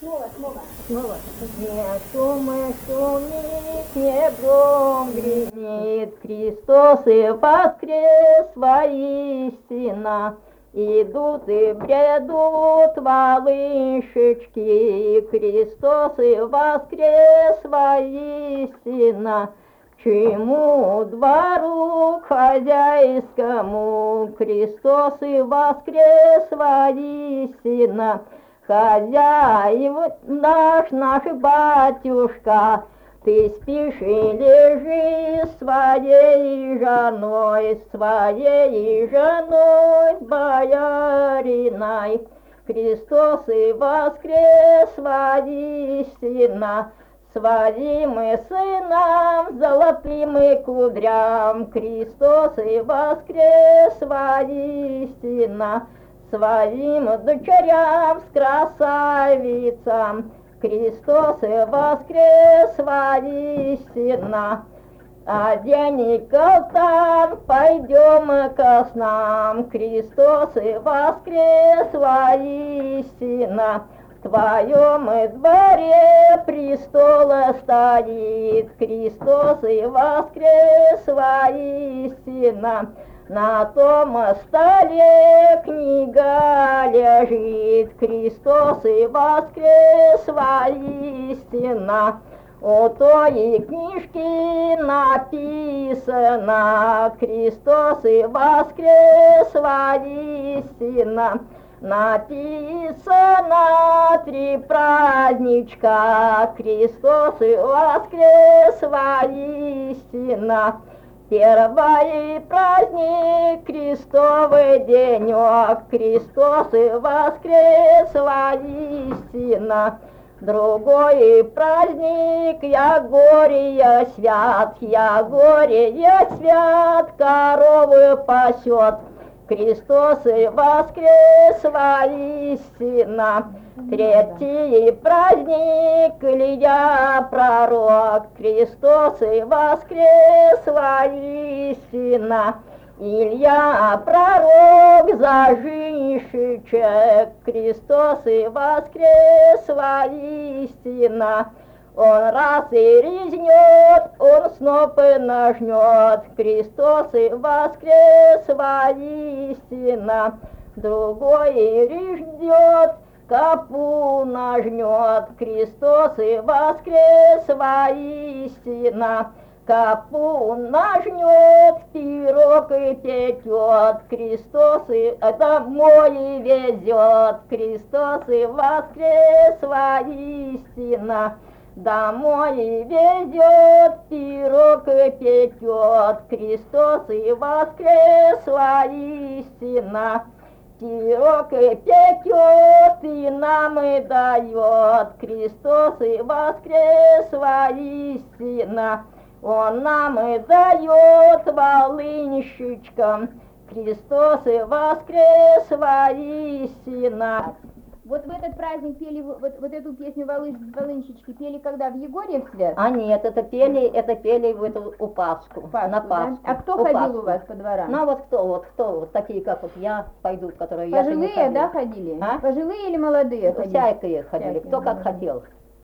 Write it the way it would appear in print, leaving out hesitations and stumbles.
Снова. Не шумы шумит, не гром гремит, Христос и воскрес воистина. Идут и бредут волынщички, Христос и воскрес воистина. Чему двору хозяйскому, Христос и воскрес воистина. Хозяин наш батюшка, ты спишь и лежишь своей женой бояриной. Христос и воскрес воистина. Своим и сынам золотым и кудрям, Христос и воскрес воистина. Своим дочерям с красавицам, Христос и воскрес воистина. Одень кафтан, пойдем ко снам, Христос и воскрес воистина. В твоем дворе престола стоит, Христос и воскрес воистина. На том столе книга лежит, Христос и воскрес воистина. У той книжки написано, Христос и воскрес воистина. Написано 3 праздничка, Христос и воскрес воистина. Первый праздник, Христовый денек, Христос и воскрес воистина. Другой праздник, Ягория свят, коровы пасет, Христос и воскрес воистина. Третий праздник, Илья пророк, Христос и воскрес воистина. Илья пророк за женщичек, Христос и воскрес воистина. Он раз и резнет, он снопы нажнет, Христос и воскрес воистина. Другой режнет, капу нажнет, Христос и воскрес воистина. Капу нажнет, пирог и печет, Христос и домой везет, Христос и воскрес воистина. Домой везет, пирог и печет, Христос и воскрес воистина. Пирог и печет, и нам и дает, Христос и воскрес воистина. Он нам и дает волынщичкам, Христос и воскрес воистина. Вот в этот праздник пели, вот эту песню волынщички пели когда? В Егорьев-свят? А нет, это пели в эту у Пасху, на Пасху. Да? А кто ходил у вас по дворам? Ну вот кто, такие как вот я, пойдут, которые Пожилые, я да, ходили? А? Пожилые или молодые ходили? Всякие ходили, кто как хотел.